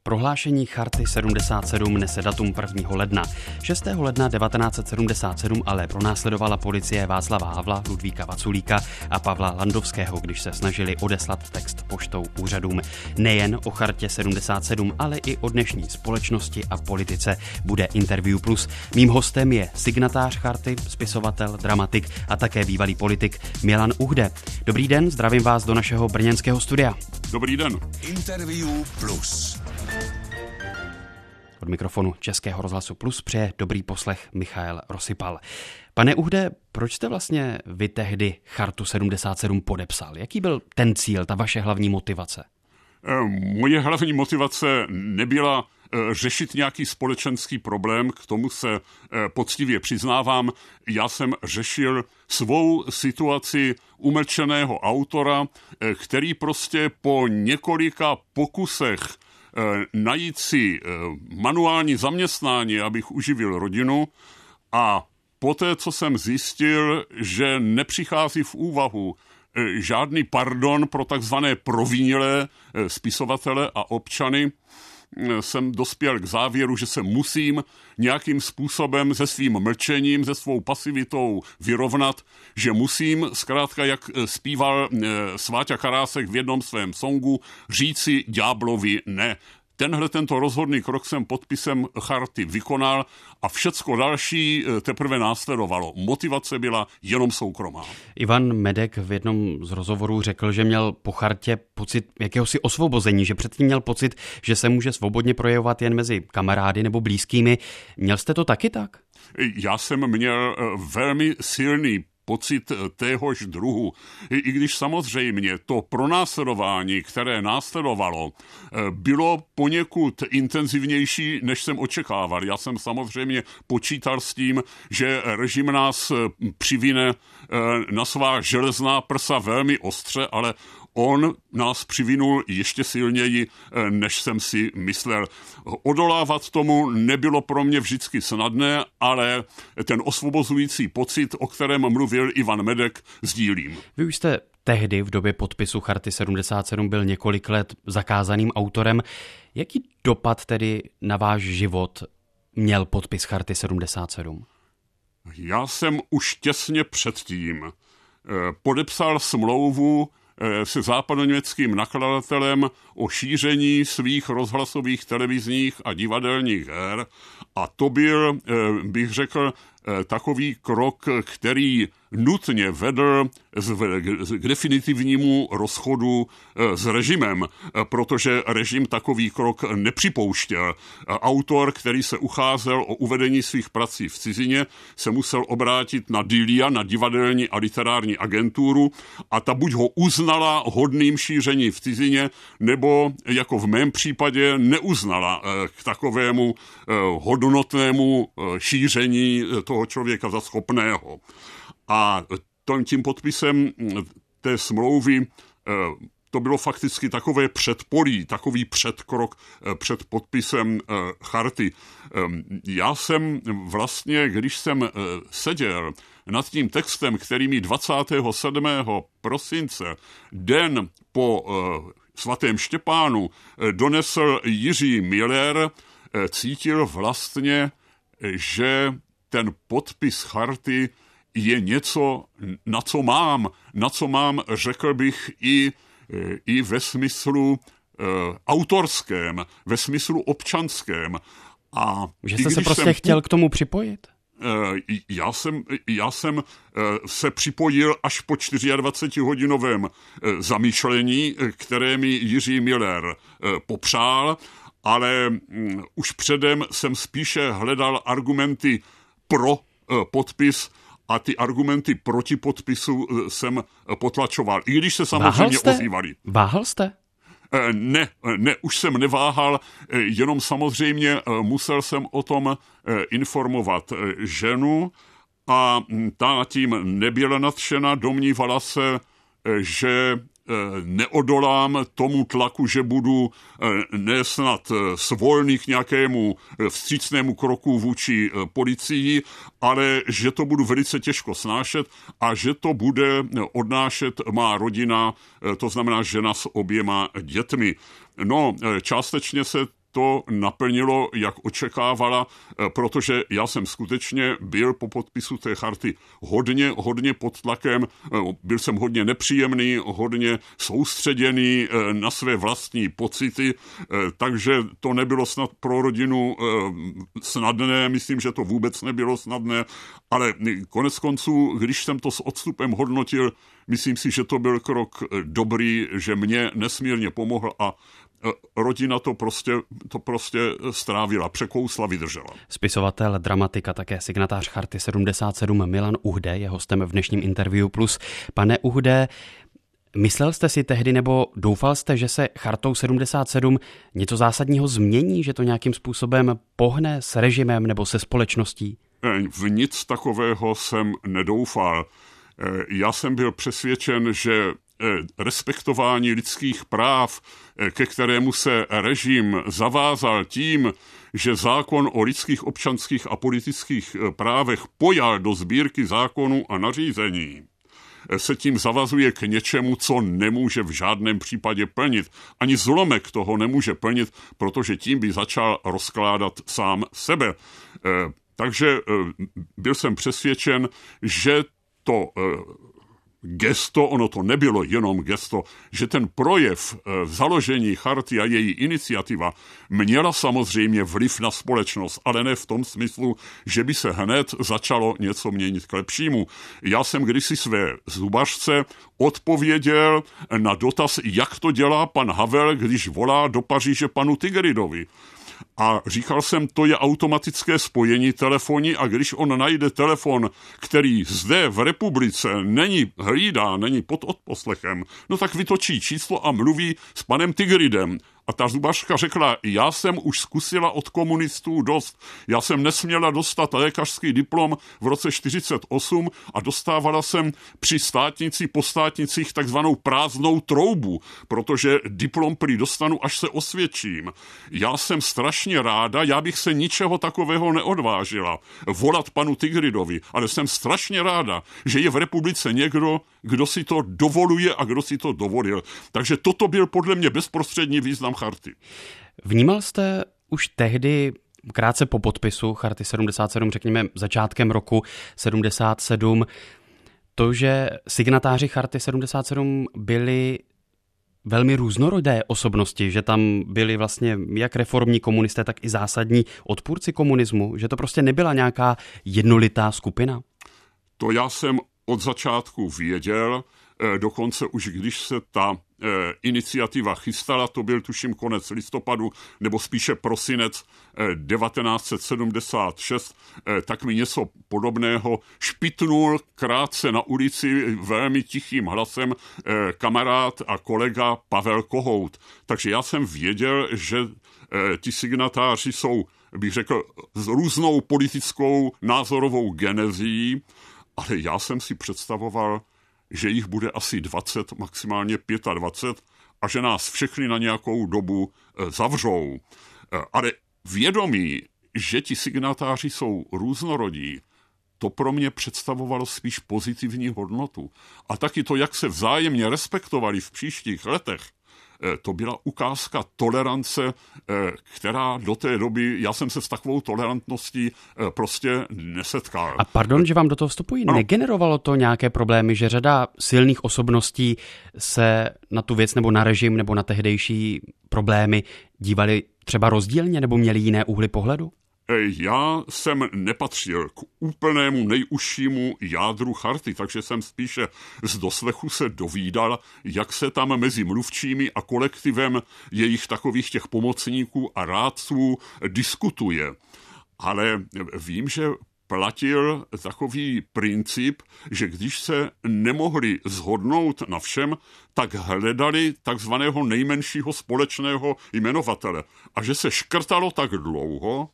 Prohlášení Charty 77 nese datum 1. ledna. 6. ledna 1977 ale pronásledovala policie Václava Havla, Ludvíka Vaculíka a Pavla Landovského, když se snažili odeslat text poštou úřadům. Nejen o Chartě 77, ale i o dnešní společnosti a politice bude Interview Plus. Mým hostem je signatář Charty, spisovatel, dramatik a také bývalý politik Milan Uhde. Dobrý den, zdravím vás do našeho brněnského studia. Dobrý den. Interview Plus. Od mikrofonu Českého rozhlasu Plus přeje dobrý poslech Michael Rosypal. Pane Uhde, proč jste vlastně vy tehdy Chartu 77 podepsal? Jaký byl ten cíl, ta vaše hlavní motivace? Moje hlavní motivace nebyla řešit nějaký společenský problém, k tomu se poctivě přiznávám. Já jsem řešil svou situaci umlčeného autora, který prostě po několika pokusech najít si manuální zaměstnání, abych uživil rodinu, a poté, co jsem zjistil, že nepřichází v úvahu žádný pardon pro takzvané provinilé spisovatele a občany, jsem dospěl k závěru, že se musím nějakým způsobem se svým mlčením, se svou pasivitou vyrovnat, že musím, zkrátka, jak zpíval Sváťa Karásek v jednom svém songu, říci ďáblovi ne. Tento rozhodný krok jsem podpisem charty vykonal a všecko další teprve následovalo. Motivace byla jenom soukromá. Ivan Medek v jednom z rozhovorů řekl, že měl po chartě pocit jakéhosi osvobození, že předtím měl pocit, že se může svobodně projevovat jen mezi kamarády nebo blízkými. Měl jste to taky tak? Já jsem měl velmi silný pocit téhož druhu. I když samozřejmě to pronásledování, které následovalo, bylo poněkud intenzivnější, než jsem očekával. Já jsem samozřejmě počítal s tím, že režim nás přivine na svá železná prsa velmi ostře, ale on nás přivinul ještě silněji, než jsem si myslel. Odolávat tomu nebylo pro mě vždycky snadné, ale ten osvobozující pocit, o kterém mluvil Ivan Medek, sdílím. Vy už jste tehdy v době podpisu Charty 77 byl několik let zakázaným autorem. Jaký dopad tedy na váš život měl podpis Charty 77? Já jsem už těsně předtím podepsal smlouvu se západoněmeckým nakladatelem o šíření svých rozhlasových, televizních a divadelních her, a to byl, bych řekl, takový krok, který nutně vedl k definitivnímu rozchodu s režimem, protože režim takový krok nepřipouštěl. Autor, který se ucházel o uvedení svých prací v cizině, se musel obrátit na DILIA, na divadelní a literární agenturu, a ta buď ho uznala hodným šíření v cizině, nebo, jako v mém případě, neuznala k takovému hodnotnému šíření toho člověka za schopného. A tím podpisem té smlouvy to bylo fakticky takové předpolí, takový předkrok před podpisem charty. Já jsem vlastně, když jsem seděl nad tím textem, který mi 27. prosince, den po svatém Štěpánu, donesl Jiří Miller, cítil vlastně, že ten podpis charty je něco, na co mám, řekl bych, i ve smyslu autorském, ve smyslu občanském. A že jste se prostě chtěl k tomu připojit? Já jsem se připojil až po 24-hodinovém zamýšlení, které mi Jiří Miller popřál, ale už předem jsem spíše hledal argumenty pro podpis a ty argumenty proti podpisu jsem potlačoval, i když se samozřejmě ozývali. Váhal jste? Ne, už jsem neváhal, jenom samozřejmě musel jsem o tom informovat ženu a ta tím nebyla nadšena, domnívala se, že neodolám tomu tlaku, že budu nesnad svolný k nějakému vstřícnému kroku vůči policii, ale že to budu velice těžko snášet a že to bude odnášet má rodina, to znamená žena s oběma dětmi. No, částečně se to naplnilo, jak očekávala, protože já jsem skutečně byl po podpisu té charty hodně pod tlakem, byl jsem hodně nepříjemný, hodně soustředěný na své vlastní pocity, takže to nebylo snad pro rodinu snadné, myslím, že to vůbec nebylo snadné, ale konec konců, když jsem to s odstupem hodnotil, myslím si, že to byl krok dobrý, že mě nesmírně pomohl a rodina to prostě strávila, překousla, vydržela. Spisovatel, dramatik a také signatář Charty 77 Milan Uhde je hostem v dnešním Interview Plus. Pane Uhde, myslel jste si tehdy nebo doufal jste, že se Chartou 77 něco zásadního změní, že to nějakým způsobem pohne s režimem nebo se společností? V nic takového jsem nedoufal. Já jsem byl přesvědčen, že respektování lidských práv, ke kterému se režim zavázal tím, že zákon o lidských, občanských a politických právech pojal do sbírky zákonů a nařízení, se tím zavazuje k něčemu, co nemůže v žádném případě plnit. Ani zlomek toho nemůže plnit, protože tím by začal rozkládat sám sebe. Takže byl jsem přesvědčen, že to gesto, ono to nebylo jenom gesto, že ten projev založení charty a její iniciativa měla samozřejmě vliv na společnost, ale ne v tom smyslu, že by se hned začalo něco měnit k lepšímu. Já jsem kdysi své zubařce odpověděl na dotaz, jak to dělá pan Havel, když volá do Paříže panu Tigridovi. A říkal jsem, to je automatické spojení telefonní a když on najde telefon, který zde v republice není hlídá, není pod odposlechem, no tak vytočí číslo a mluví s panem Tigridem. A ta zubařka řekla, já jsem už zkusila od komunistů dost. Já jsem nesměla dostat lékařský diplom v roce 1948 a dostávala jsem při státnici, po státnicích takzvanou prázdnou troubu, protože diplom prý dostanu, až se osvědčím. Já jsem strašně ráda, já bych se ničeho takového neodvážila volat panu Tigridovi, ale jsem strašně ráda, že je v republice někdo, kdo si to dovoluje a kdo si to dovolil. Takže toto byl podle mě bezprostřední význam charty. Vnímal jste už tehdy, krátce po podpisu Charty 77, řekněme začátkem roku 77, to, že signatáři Charty 77 byli velmi různorodé osobnosti, že tam byli vlastně jak reformní komunisté, tak i zásadní odpůrci komunismu, že to prostě nebyla nějaká jednolitá skupina? To já jsem od začátku věděl, dokonce už když se ta iniciativa chystala, to byl tuším konec listopadu, nebo spíše prosinec 1976, tak mi něco podobného špitnul krátce na ulici velmi tichým hlasem kamarád a kolega Pavel Kohout. Takže já jsem věděl, že ti signatáři jsou, bych řekl, s různou politickou názorovou genezí, ale já jsem si představoval, že jich bude asi 20, maximálně 25 a že nás všechny na nějakou dobu zavřou. Ale vědomí, že ti signatáři jsou různorodí, to pro mě představovalo spíš pozitivní hodnotu. A taky to, jak se vzájemně respektovali v příštích letech, to byla ukázka tolerance, která do té doby, já jsem se s takovou tolerantností prostě nesetkal. A pardon, že vám do toho vstupují, no. Negenerovalo to nějaké problémy, že řada silných osobností se na tu věc nebo na režim nebo na tehdejší problémy dívali třeba rozdílně nebo měli jiné úhly pohledu? Já jsem nepatřil k úplnému nejužšímu jádru charty, takže jsem spíše z doslechu se dovídal, jak se tam mezi mluvčími a kolektivem jejich takových těch pomocníků a rádců diskutuje. Ale vím, že platil takový princip, že když se nemohli shodnout na všem, tak hledali takzvaného nejmenšího společného jmenovatele. A že se škrtalo tak dlouho,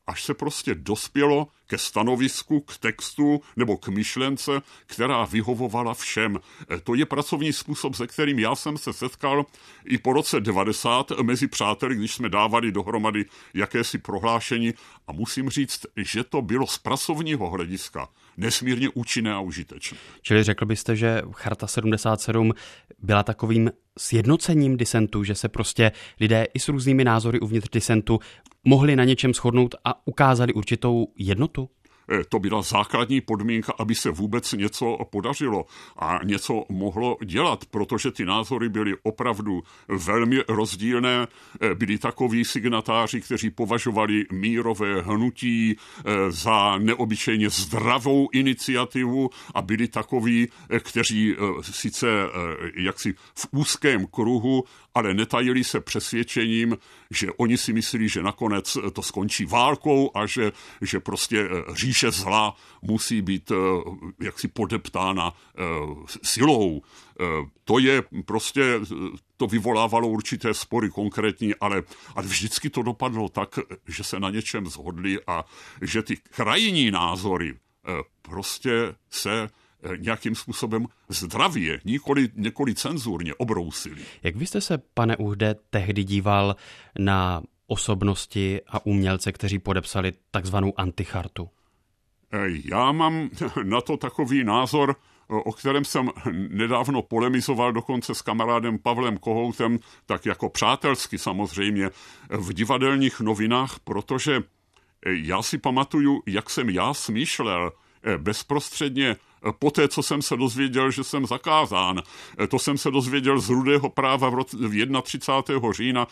až se prostě dospělo ke stanovisku, k textu nebo k myšlence, která vyhovovala všem. To je pracovní způsob, se kterým já jsem se setkal i po roce 90 mezi přáteli, když jsme dávali dohromady jakési prohlášení a musím říct, že to bylo z pracovního hlediska nesmírně účinné a užitečné. Čili řekl byste, že Charta 77 byla takovým sjednocením disentu, že se prostě lidé i s různými názory uvnitř disentu mohli na něčem shodnout a ukázali určitou jednotu? To byla základní podmínka, aby se vůbec něco podařilo a něco mohlo dělat, protože ty názory byly opravdu velmi rozdílné. Byli takoví signatáři, kteří považovali mírové hnutí za neobyčejně zdravou iniciativu a byli takoví, kteří sice jaksi v úzkém kruhu, ale netajili se přesvědčením, že oni si myslí, že nakonec to skončí válkou a že prostě říše zla musí být jaksi podeptána silou. To je prostě, to vyvolávalo určité spory konkrétní, ale vždycky to dopadlo tak, že se na něčem shodli a že ty krajní názory prostě se nějakým způsobem zdravě, nikoli cenzurně obrousili. Jak vy jste se, pane Uhde, tehdy díval na osobnosti a umělce, kteří podepsali takzvanou antichartu? Já mám na to takový názor, o kterém jsem nedávno polemizoval dokonce s kamarádem Pavlem Kohoutem, tak jako přátelsky samozřejmě v Divadelních novinách, protože já si pamatuju, jak jsem já smýšlel bezprostředně poté, co jsem se dozvěděl, že jsem zakázán. To jsem se dozvěděl z Rudého práva v 31. října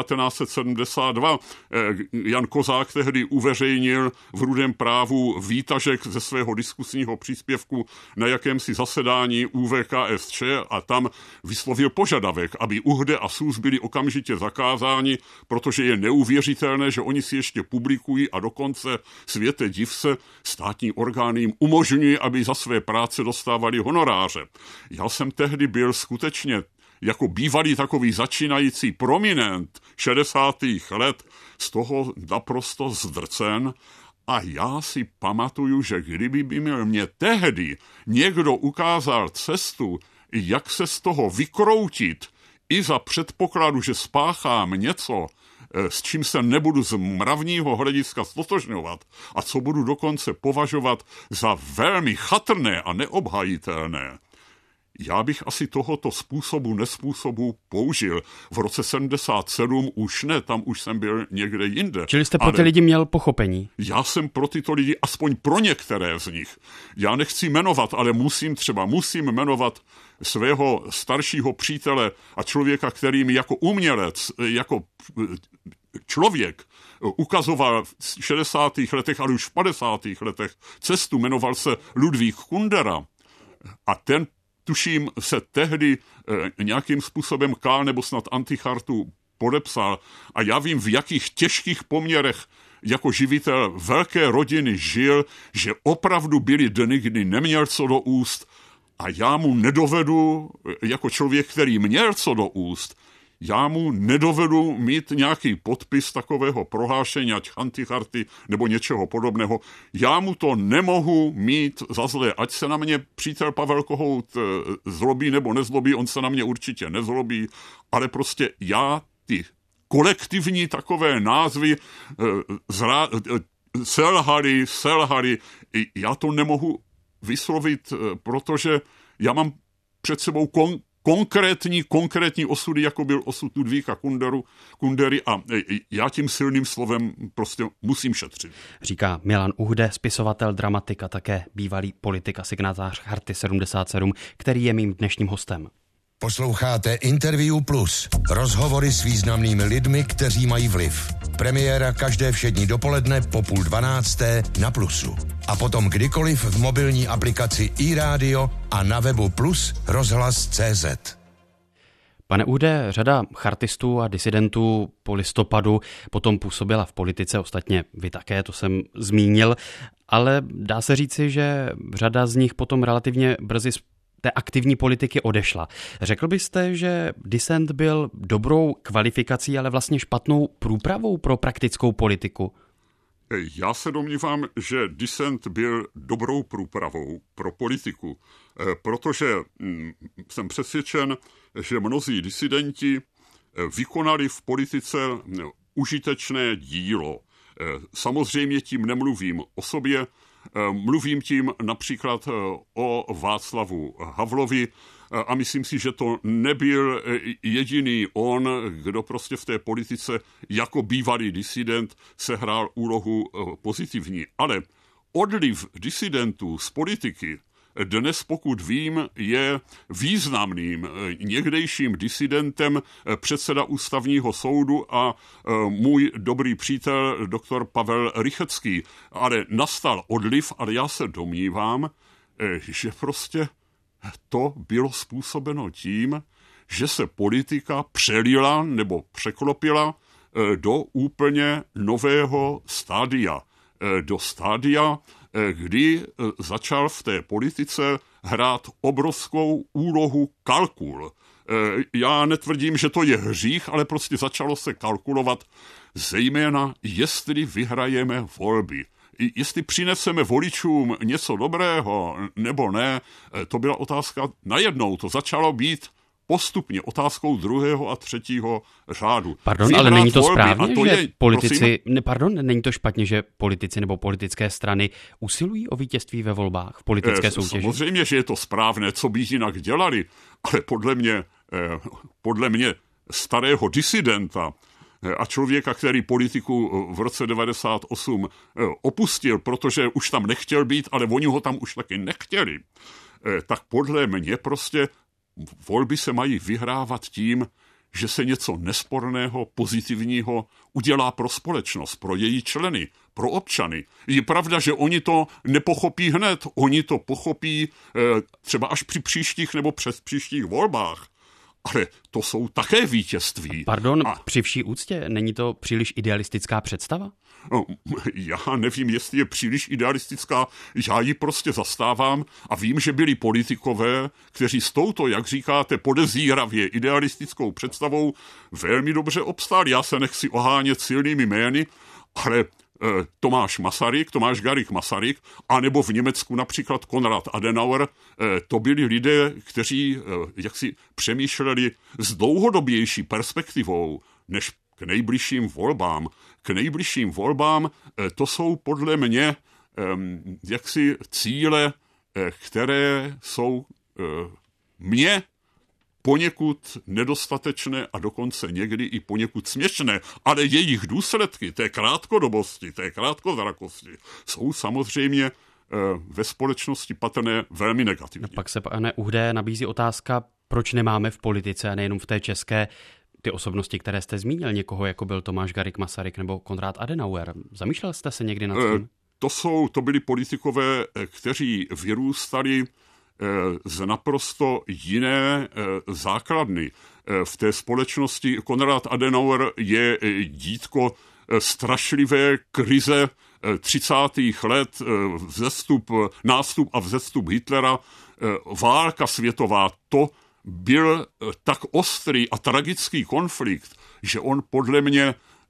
1972. Jan Kozák tehdy uveřejnil v Rudém právu výtažek ze svého diskusního příspěvku na jakémsi zasedání ÚVKSČ a tam vyslovil požadavek, aby Uhde a Sůs byli okamžitě zakázáni, protože je neuvěřitelné, že oni si ještě publikují a dokonce světe div se státní orgány jim umožňují, aby za své práce dostávali honoráře. Já jsem tehdy byl skutečně jako bývalý takový začínající prominent 60. let z toho naprosto zdrcen a já si pamatuju, že kdyby mě tehdy někdo ukázal cestu, jak se z toho vykroutit i za předpokladu, že spáchám něco, s čím se nebudu z mravního hlediska stotožňovat a co budu dokonce považovat za velmi chatrné a neobhajitelné, já bych asi tohoto způsobu použil. V roce 77 už ne, tam už jsem byl někde jinde. Čili jste pro ty lidi měl pochopení? Já jsem pro tyto lidi, aspoň pro některé z nich. Já nechci jmenovat, ale musím jmenovat svého staršího přítele a člověka, který mi jako umělec, jako člověk ukazoval v 60. letech, ale už v 50. letech cestu, jmenoval se Ludvík Kundera a ten tuším se tehdy nějakým způsobem kál nebo snad antichartu podepsal a já vím, v jakých těžkých poměrech jako živitel velké rodiny žil, že opravdu byly dny, kdy neměl co do úst a já mu nedovedu, jako člověk, který měl co do úst, já mu nedovedu mít nějaký podpis takového prohlášení, ať anticharty nebo něčeho podobného. Já mu to nemohu mít za zlé. Ať se na mě přítel Pavel Kohout zlobí nebo nezlobí, on se na mě určitě nezlobí, ale prostě já ty kolektivní takové názvy selhali, já to nemohu vyslovit, protože já mám před sebou konkrétní osudy, jako byl osud Ludvíka Kundery a já tím silným slovem prostě musím šetřit. Říká Milan Uhde, spisovatel, dramatik a také bývalý politik a signatář Charty 77, který je mým dnešním hostem. Posloucháte Interview Plus. Rozhovory s významnými lidmi, kteří mají vliv. Premiéra každé všední dopoledne po 11:30 na Plusu. A potom kdykoliv v mobilní aplikaci iRádio a na webu Plus rozhlas.cz. Pane Uhde, řada chartistů a disidentů po listopadu potom působila v politice, ostatně vy také, to jsem zmínil, ale dá se říci, že řada z nich potom relativně brzy z té aktivní politiky odešla. Řekl byste, že disent byl dobrou kvalifikací, ale vlastně špatnou průpravou pro praktickou politiku? Já se domnívám, že disent byl dobrou průpravou pro politiku, protože jsem přesvědčen, že mnozí disidenti vykonali v politice užitečné dílo. Samozřejmě tím nemluvím o sobě, mluvím tím například o Václavu Havlovi a myslím si, že to nebyl jediný on, kdo prostě v té politice jako bývalý disident sehrál úlohu pozitivní. Ale odliv disidentů z politiky dnes, pokud vím, je významným někdejším disidentem předseda ústavního soudu a můj dobrý přítel doktor Pavel Rychecký. Ale nastal odliv, ale já se domnívám, že prostě to bylo způsobeno tím, že se politika přelila nebo překlopila do úplně nového stádia. Do stádia, kdy začal v té politice hrát obrovskou úlohu kalkul. Já netvrdím, že to je hřích, ale prostě začalo se kalkulovat, zejména jestli vyhrajeme volby. Jestli přineseme voličům něco dobrého nebo ne, to byla otázka najednou. To začalo být postupně otázkou druhého a třetího řádu. Pardon, ale není to správně, že politici, není to špatně, že politici nebo politické strany usilují o vítězství ve volbách v politické soutěži? Samozřejmě, že je to správné, co by jinak dělali, ale podle mě starého disidenta a člověka, který politiku v roce 98 opustil, protože už tam nechtěl být, ale oni ho tam už taky nechtěli, tak podle mě prostě volby se mají vyhrávat tím, že se něco nesporného, pozitivního udělá pro společnost, pro její členy, pro občany. Je pravda, že oni to nepochopí hned, oni to pochopí třeba až při příštích nebo přes příštích volbách. Ale to jsou také vítězství. Pardon, při vší úctě, není to příliš idealistická představa? Já nevím, jestli je příliš idealistická, já ji prostě zastávám a vím, že byli politikové, kteří s touto, jak říkáte, podezíravě idealistickou představou velmi dobře obstáli. Já se nechci ohánět silnými jmény, ale Tomáš Garrigue Masaryk, anebo v Německu například Konrad Adenauer, to byli lidé, kteří jaksi přemýšleli s dlouhodobější perspektivou než k nejbližším volbám. K nejbližším volbám to jsou podle mě jaksi cíle, které jsou mně poněkud nedostatečné a dokonce někdy i poněkud směšné, ale jejich důsledky té krátkodobosti, té krátkozrakosti jsou samozřejmě ve společnosti patrné velmi negativně. Pak se, pane Uhdé, nabízí otázka, proč nemáme v politice, a nejenom v té české, ty osobnosti, které jste zmínil, někoho, jako byl Tomáš Garrigue Masaryk nebo Konrad Adenauer. Zamýšlel jste se někdy nad tím? To byli politikové, kteří vyrůstali z naprosto jiné základny. V té společnosti Konrad Adenauer je dítko strašlivé krize 30. let, nástup a vzestup Hitlera, válka světová, to byl tak ostrý a tragický konflikt, že on podle mě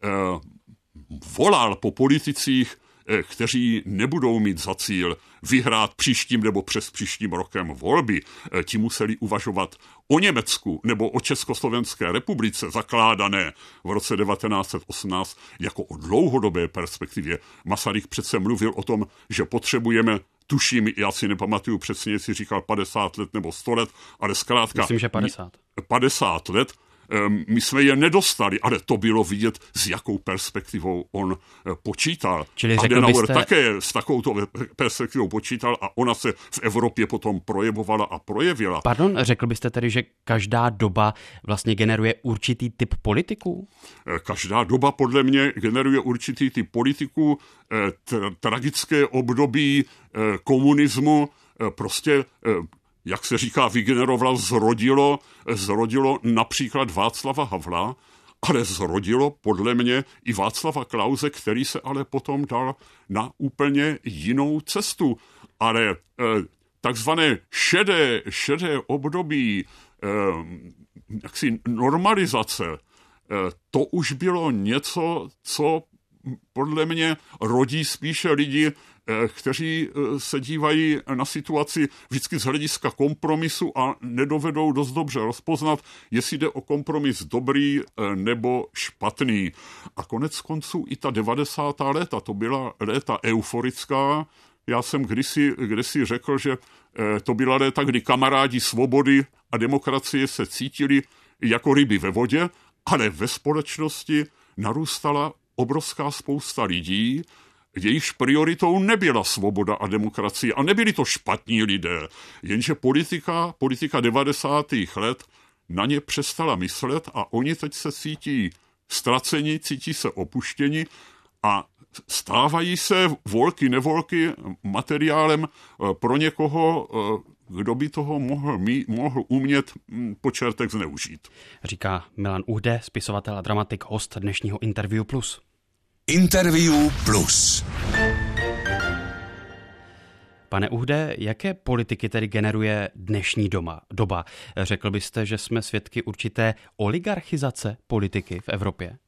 volal po politicích, kteří nebudou mít za cíl vyhrát příštím nebo přes příštím rokem volby. Ti museli uvažovat o Německu nebo o Československé republice zakládané v roce 1918 jako o dlouhodobé perspektivě. Masaryk přece mluvil o tom, že potřebujeme, tuším, já si nepamatuju přesně, jestli říkal 50 let nebo 100 let, ale zkrátka... Myslím, že 50. 50 let. My jsme je nedostali, ale to bylo vidět, s jakou perspektivou on počítal. Čili Adenauer také s takovouto perspektivou počítal a ona se v Evropě potom projevovala a projevila. Pardon, řekl byste tedy, že každá doba vlastně generuje určitý typ politiků? Každá doba podle mě generuje určitý typ politiků. Tragické období komunismu prostě... jak se říká, vygenerovalo, zrodilo například Václava Havla, ale zrodilo podle mě i Václava Klause, který se ale potom dal na úplně jinou cestu. Ale takzvané šedé období jaksi normalizace, to už bylo něco, co podle mě rodí spíše lidi, kteří se dívají na situaci vždycky z hlediska kompromisu a nedovedou dost dobře rozpoznat, jestli jde o kompromis dobrý nebo špatný. A konec konců i ta 90. léta, to byla léta euforická. Já jsem kdysi řekl, že to byla léta, kdy kamarádi svobody a demokracie se cítili jako ryby ve vodě, ale ve společnosti narůstala obrovská spousta lidí, jejichž prioritou nebyla svoboda a demokracie a nebyli to špatní lidé, jenže politika 90. let na ně přestala myslet a oni teď se cítí ztraceni, cítí se opuštěni a stávají se volky nevolky materiálem pro někoho, kdo by toho mohl umět po čertech zneužít. Říká Milan Uhde, spisovatel a dramatik, host dnešního Interview Plus. Interview Plus. Pane Uhde, jaké politiky tedy generuje dnešní doba? Řekl byste, že jsme svědky určité oligarchizace politiky v Evropě?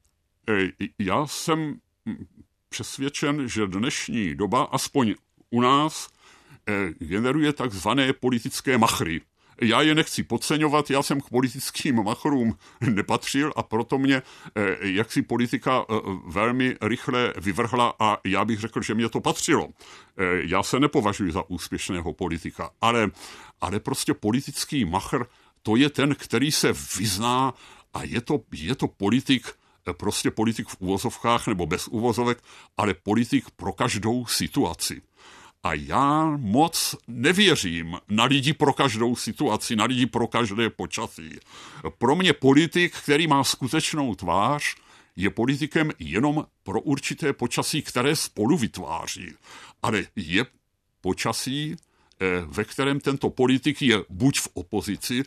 Já jsem přesvědčen, že dnešní doba, aspoň u nás, generuje takzvané politické machry. Já je nechci podceňovat, já jsem k politickým machrům nepatřil a proto mě jaksi politika velmi rychle vyvrhla a já bych řekl, že mě to patřilo. Já se nepovažuji za úspěšného politika, ale prostě politický machr, to je ten, který se vyzná a je to politik, prostě politik v uvozovkách nebo bez uvozovek, ale politik pro každou situaci. A já moc nevěřím na lidi pro každou situaci, na lidi pro každé počasí. Pro mě politik, který má skutečnou tvář, je politikem jenom pro určité počasí, které spolu vytváří. Ale je počasí, ve kterém tento politik je buď v opozici,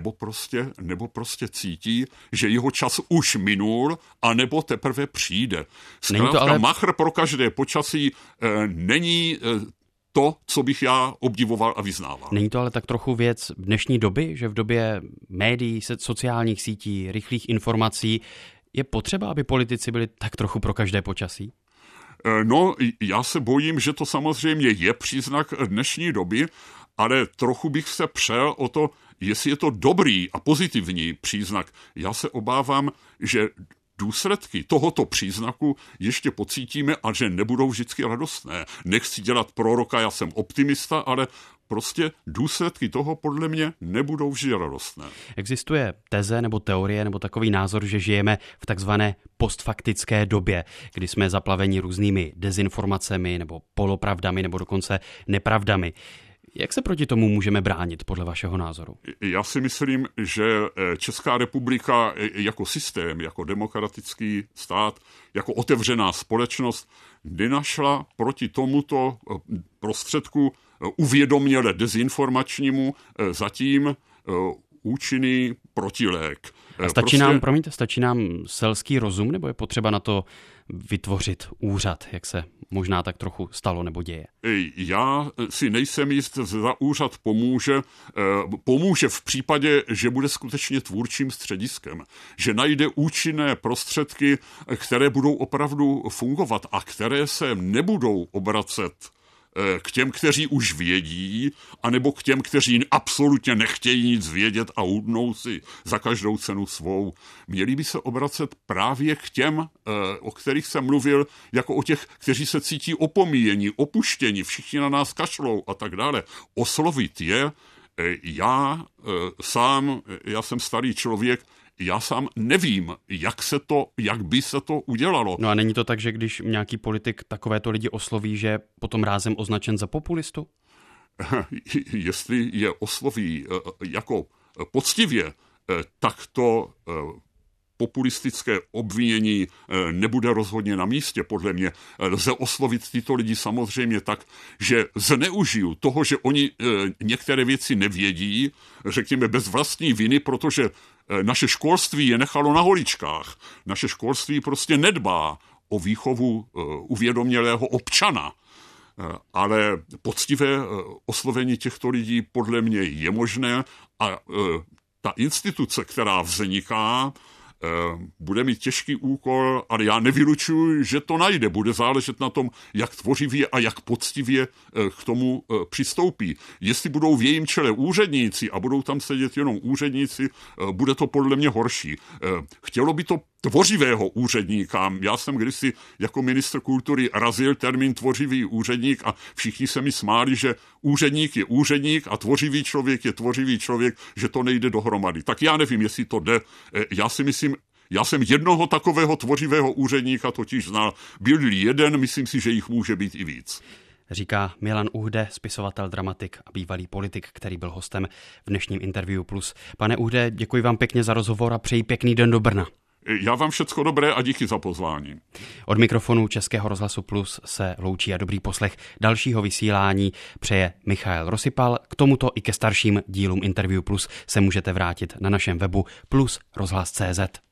nebo prostě cítí, že jeho čas už minul, anebo teprve přijde. Zkrátka machr pro každé počasí není to, co bych já obdivoval a vyznával. Není to ale tak trochu věc dnešní doby, že v době médií, sociálních sítí, rychlých informací je potřeba, aby politici byli tak trochu pro každé počasí? No, já se bojím, že to samozřejmě je příznak dnešní doby, ale trochu bych se přel o to, jestli je to dobrý a pozitivní příznak. Já se obávám, že důsledky tohoto příznaku ještě pocítíme a že nebudou vždycky radostné. Nechci dělat proroka, já jsem optimista, ale prostě důsledky toho podle mě nebudou vždy radostné. Existuje teze nebo teorie nebo takový názor, že žijeme v takzvané postfaktické době, kdy jsme zaplaveni různými dezinformacemi nebo polopravdami nebo dokonce nepravdami. Jak se proti tomu můžeme bránit podle vašeho názoru? Já si myslím, že Česká republika jako systém, jako demokratický stát, jako otevřená společnost nenašla proti tomuto prostředku uvědoměle dezinformačnímu zatím účinný protilék. A stačí nám selský rozum, nebo je potřeba na to vytvořit úřad, jak se možná tak trochu stalo nebo děje? Já si nejsem jist, zda úřad pomůže v případě, že bude skutečně tvůrčím střediskem, že najde účinné prostředky, které budou opravdu fungovat a které se nebudou obracet k těm, kteří už vědí, anebo k těm, kteří absolutně nechtějí nic vědět a hudnou si za každou cenu svou. Měli by se obracet právě k těm, o kterých jsem mluvil, jako o těch, kteří se cítí opomíjení, opuštěni, všichni na nás kašlou a tak dále. Oslovit je. Já jsem starý člověk, já sám nevím, jak by se to udělalo. No a není to tak, že když nějaký politik takovéto lidi osloví, že je potom rázem označen za populistu? Jestli je osloví jako poctivě, tak to populistické obvinění nebude rozhodně na místě, podle mě. Lze oslovit tyto lidi samozřejmě tak, že zneužiju toho, že oni některé věci nevědí, řekněme bez vlastní viny, protože naše školství je nechalo na holičkách. Naše školství prostě nedbá o výchovu uvědomělého občana. Ale poctivé oslovení těchto lidí podle mě je možné a ta instituce, která vzniká, bude mít těžký úkol, ale já nevylučuji, že to najde. Bude záležet na tom, jak tvořivě a jak poctivě k tomu přistoupí. Jestli budou v jejím čele úředníci a budou tam sedět jenom úředníci, bude to podle mě horší. Chtělo by to tvořivého úředníka. Já jsem kdysi jako ministr kultury razil termín tvořivý úředník a všichni se mi smáli, že úředník je úředník a tvořivý člověk je tvořivý člověk, že to nejde dohromady. Tak já nevím, jestli to jde. Já jsem jednoho takového tvořivého úředníka totiž znal. Byl jeden, myslím si, že jich může být i víc. Říká Milan Uhde, spisovatel, dramatik a bývalý politik, který byl hostem v dnešním Interview Plus. Pane Uhde, děkuji vám pěkně za rozhovor a přeji pěkný den do Brna. Já vám všecko dobré a díky za pozvání. Od mikrofonu Českého rozhlasu Plus se loučí a dobrý poslech dalšího vysílání přeje Michael Rosypal. K tomuto i ke starším dílům Interview Plus se můžete vrátit na našem webu plus rozhlas.cz.